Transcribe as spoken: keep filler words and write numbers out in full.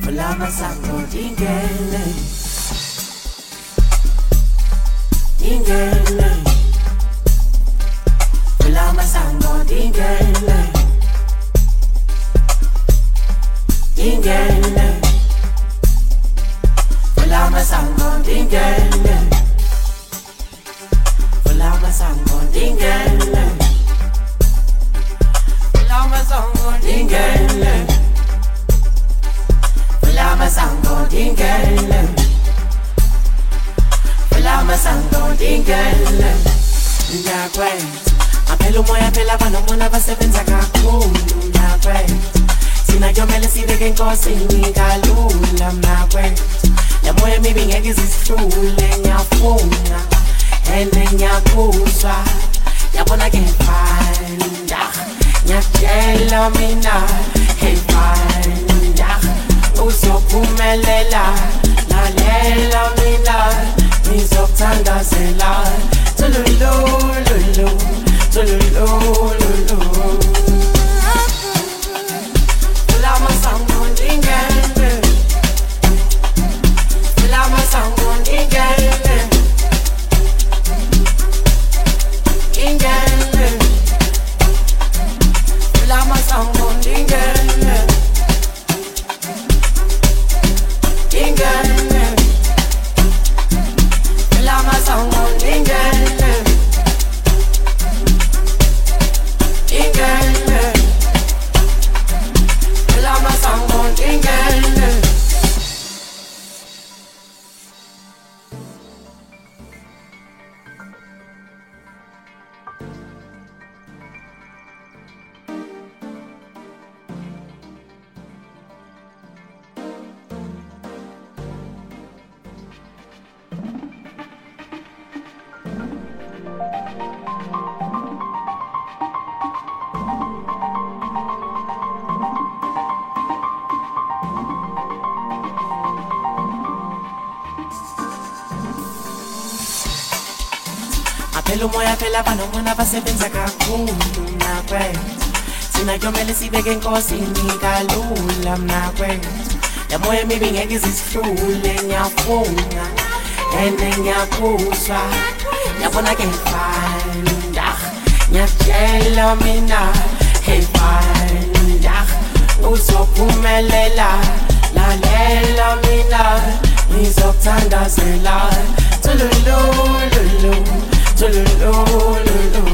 Fulama sango dingele, dingele. Fulama sango dingele, dingele. Fulama sango dingele, Fulama sango dingele, Fulama sango dingele. Fulama sango dingele, Fulama sango dingele. Ngiyakwetha, ngaphela umoya phela abanomona basebenza kakhulu. Ngiyakwetha, thina kuyomele sibeke enkosini kalula. Mnakwetha, le moya emibi ngeke izisihlule. Ngiyafuna ene ngiyakuzwa, yabona ke fine. Ngiyakutshela mina, hey fine, uzophumelela, lalela mina, ngizokuthandazela. Tululu, lulu, tululu, lulu. Fulama sango dingele, Fulama sango dingele, dingele. Fulama sango dingele, dingele. Fulama sango dingele, dingele. Fulama sango dingele. Ngaphela umoya phela abanomona basebenza kakhulu. Mnakwetha, thina kuyomele sibeke enkosini kalula. Mnakwetha, le moya emibi ngeke izisihlule. Ngiyafuna ene ngiyakuzwa, yabona ke fine. Ngiyakutshela mina, hey fine, uzophumelela, lalela mina, ngizokuthandazela. Tululu, lulu, tululu, lulu.